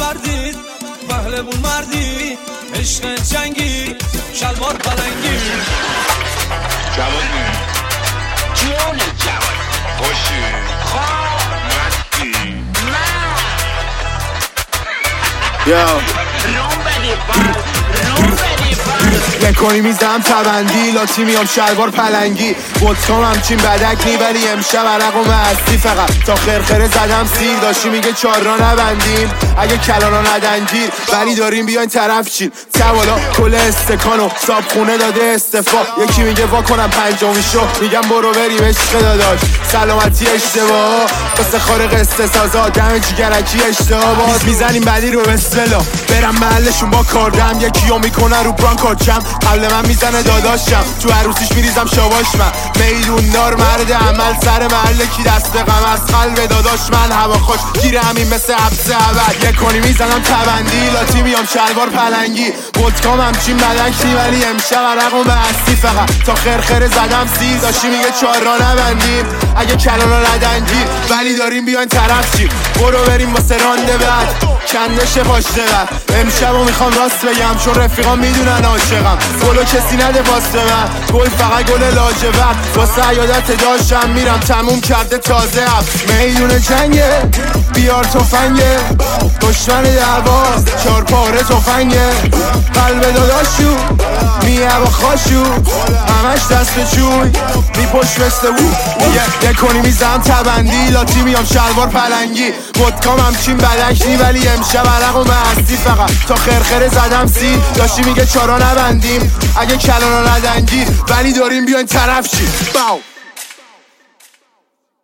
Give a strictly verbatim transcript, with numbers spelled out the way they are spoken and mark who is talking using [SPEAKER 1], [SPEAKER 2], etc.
[SPEAKER 1] نبردید پهلوون مردی عشق جنگی شلوار پلنگی
[SPEAKER 2] جوانی
[SPEAKER 3] جون جوان
[SPEAKER 2] خوشی
[SPEAKER 3] خواه
[SPEAKER 2] مستی
[SPEAKER 4] یا
[SPEAKER 3] روم بدی بال روم بدی بال
[SPEAKER 4] نکنی میزم تبندی لاتی میام شلوار پلنگی بودکام همچین بدک نی ولی امشب عرق و مستی فقط تا خرخره زدم سیر داشتی میگه چار را نبندیم اگه کلانا ندنگیر ولی داریم بیاین طرف چین توالا کل استکانو صاب خونه داده استفا یکی میگه وا کنم پنجمی شو میگم برو بریم عشق داداش سلامتی اشتباه واسه خارق استسازا دم جیگرکی اشتباه باز میزنیم بعدی رو بسلا برم محلشون با کاردم یکیو میکنه رو برانکارچم قبل من میزنه داداشم تو عروسیش میریزم شواش من میدون دار مرد عمل سر محله کی دست غم از قلب داداش من هوا خوش گیره همین مثل حبس عبد یکونی میزنم تبندی لاتی میام شلوار پلنگی بودکام همچین بدک نی ولی امشب عرق و بستی فقط تا خرخره زدم سیر داشتی میگه چار را نبندیم اگه کلانا ندنگیر ولی داریم بیاین طرف چیم برو بریم واسه رانده بعد کندش پاشته بعد امشبو میخوام راست بگم چون رفیقام میدونن عاشقم گلو کسی نده واسه من گل فقط گل لاجورد واسه عیادت داشتم میرم تموم کرده تازه اب میدون جنگه بیار تفنگه دشمن دعوا چار پاره تفنگه قلب داداشو میه با خاشو همش دست چوی میپشت مثل او یکونی میزم تبندی لاتی میام شلوار پلنگی بودکام همچین بدک نی ولی امشب عرق و مستی فقط تا خرخره زدم سی داشتی میگه چارا نبندیم اگه کلانا ندنگیر ولی داریم بیاین طرف چی باو